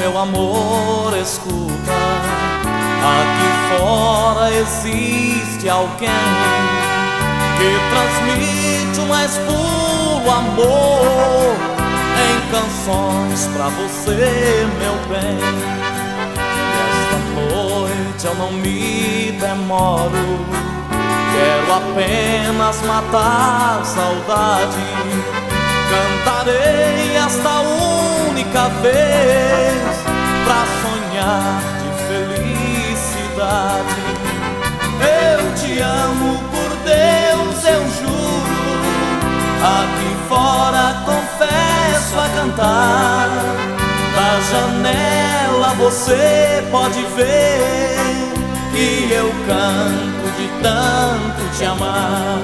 meu amor, escuta. Aqui fora existe alguém que transmite o mais puro amor em canções pra você, meu bem. Esta noite eu não me demoro, quero apenas matar saudade. Cantarei esta única vez pra sonhar de felicidade. Eu te amo, por Deus eu juro. Aqui fora confesso a cantar. Da janela você pode ver que eu canto de tanto te amar.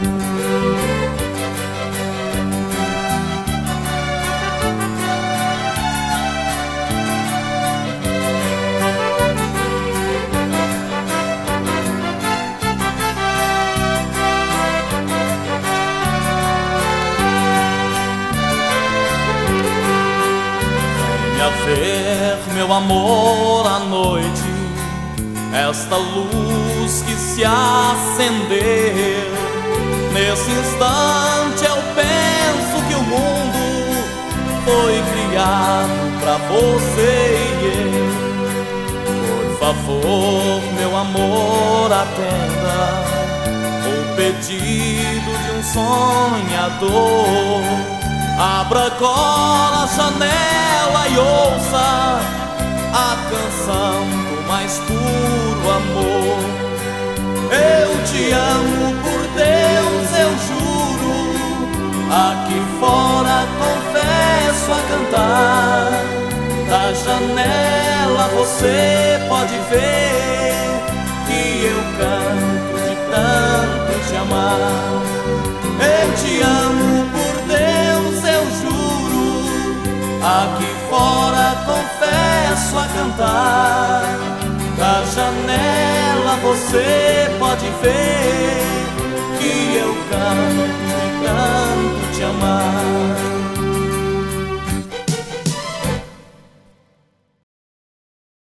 Venha ver, meu amor, à noite, esta luz que se acender. Nesse instante eu penso que o mundo foi criado pra você e eu. Por favor, meu amor, atenda o pedido de um sonhador. Abra agora a janela e ouça a canção do mais puro amor. Eu te amo, por Deus eu juro. Aqui fora confesso a cantar. Da janela você pode ver que eu canto de tanto te amar. Eu te amo, por Deus eu juro. Aqui fora confesso a cantar. Da janela você pode ver que eu canto de tanto te amar.